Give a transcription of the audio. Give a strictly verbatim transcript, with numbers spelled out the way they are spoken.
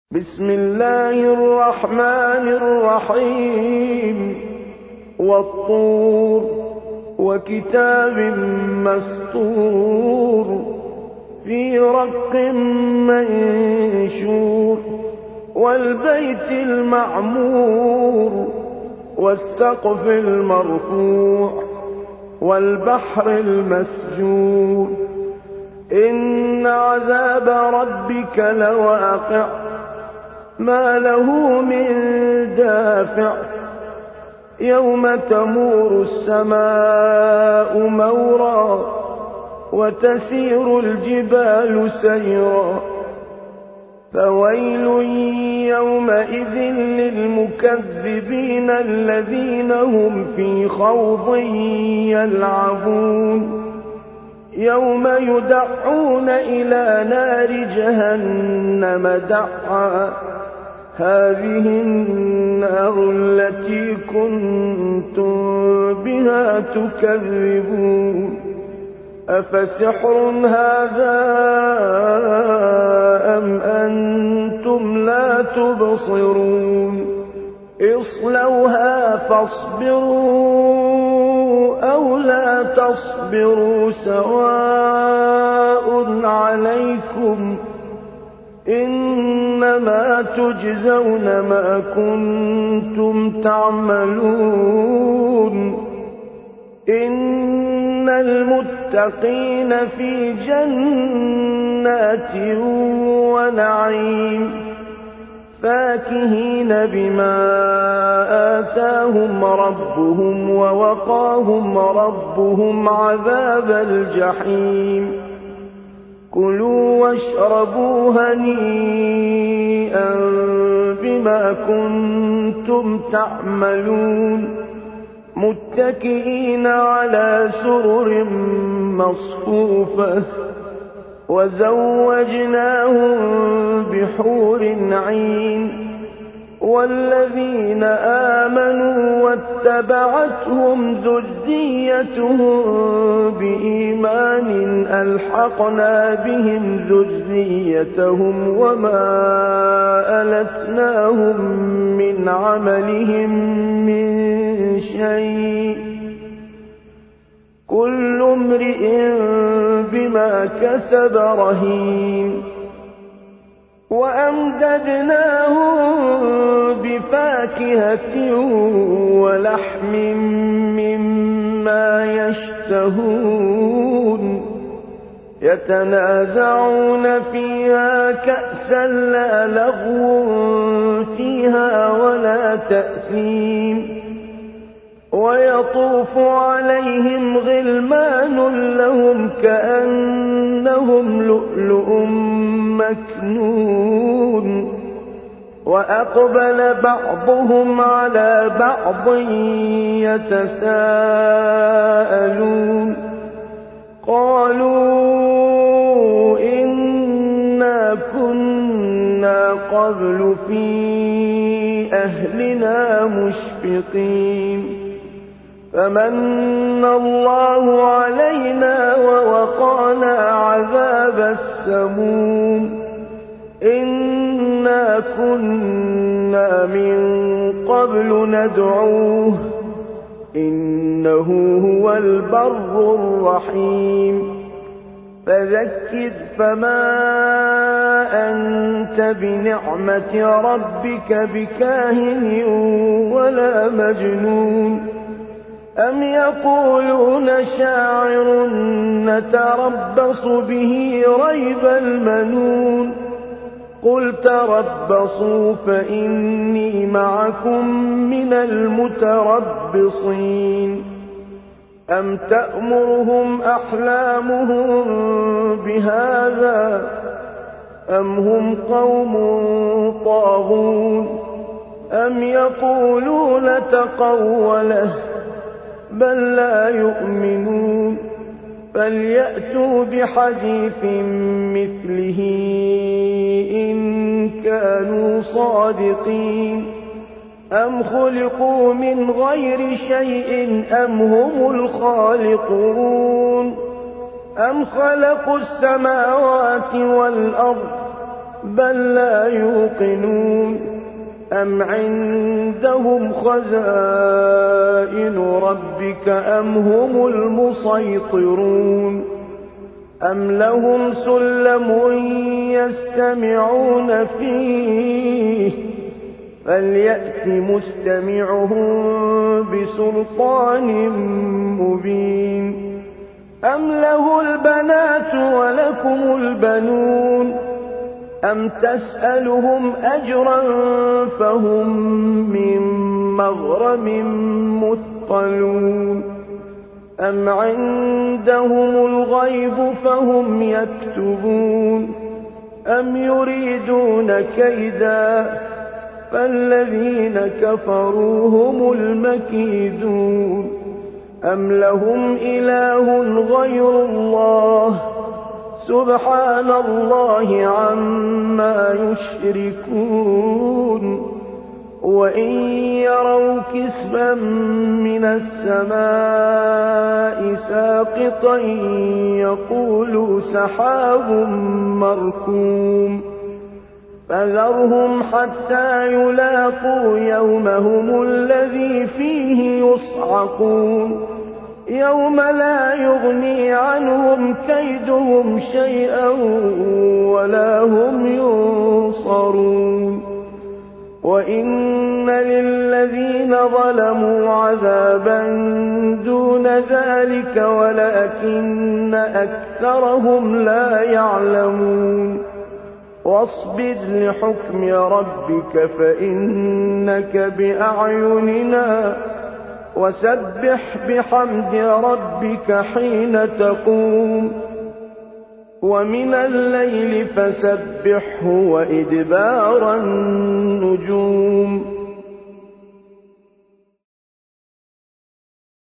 بسم الله الرحمن الرحيم والطور وكتاب مسطور في رق منشور والبيت المعمور والسقف المرفوع والبحر المسجور إن عذاب ربك لواقع ما له من دافع يوم تمور السماء مورا وتسير الجبال سيرا فويل يومئذ للمكذبين الذين هم في خوض يلعبون يوم يدعون إلى نار جهنم دعا هذه النار التي كنتم بها تكذبون أفسحر هذا أم أنتم لا تبصرون اصلوها فاصبروا أو لا تصبروا سواء عليكم إنما تجزون ما كنتم تعملون إن المتقين في جنات ونعيم فاكهين بما آتاهم ربهم ووقاهم ربهم عذاب الجحيم كلوا واشربوا هنيئا بما كنتم تعملون متكئين على سرر مصفوفة وزوجناهم بحور عين والذين آمنوا واتبعتهم ذريتهم بإيمان ألحقنا بهم ذريتهم وما ألتناهم من عملهم من شيء كل امرئ بما كسب رهين وأمددناهم بفاكهة ولحم مما يشتهون يتنازعون فيها كأسا لا لغو فيها ولا تأثيم ويطوف عليهم غلمان لهم كأنهم لؤلؤ مكنون وأقبل بعضهم على بعض يتساءلون قالوا إنا كنا قبل في أهلنا مشفقين فمن الله علينا ووقانا عذاب السموم إنا كنا من قبل ندعوه إنه هو البر الرحيم فذكر فما أنت بنعمة ربك بكاهن ولا مجنون أم يقولون شاعر نتربص به ريب المنون قل تربصوا فإني معكم من المتربصين أم تأمرهم أحلامهم بهذا أم هم قوم طاغون أم يقولون تقوله بل لا يؤمنون فليأتوا بحديث مثله إن كانوا صادقين أم خلقوا من غير شيء أم هم الخالقون أم خلقوا السماوات والأرض بل لا يوقنون أم عندهم خزائن ربك أم هم المسيطرون أم لهم سلم يستمعون فيه فليأت مستمعهم بسلطان مبين أم له البنات ولكم البنون أم تسألهم أجرا فهم من مغرم مثقلون أم عندهم الغيب فهم يكتبون أم يريدون كيدا فالذين كفروا هم المكيدون أم لهم إله غير الله سبحان الله عما يشركون وإن يروا كسفا من السماء ساقطا يقولوا سحاب مركوم فذرهم حتى يلاقوا يومهم الذي فيه يصعقون يوم لا يغني عنهم كيدهم شيئا ولا هم ينصرون وإن للذين ظلموا عذابا دون ذلك ولكن أكثرهم لا يعلمون واصبر لحكم ربك فإنك بأعيننا وسبح بحمد ربك حين تقوم ومن الليل فسبحه وإدبار النجوم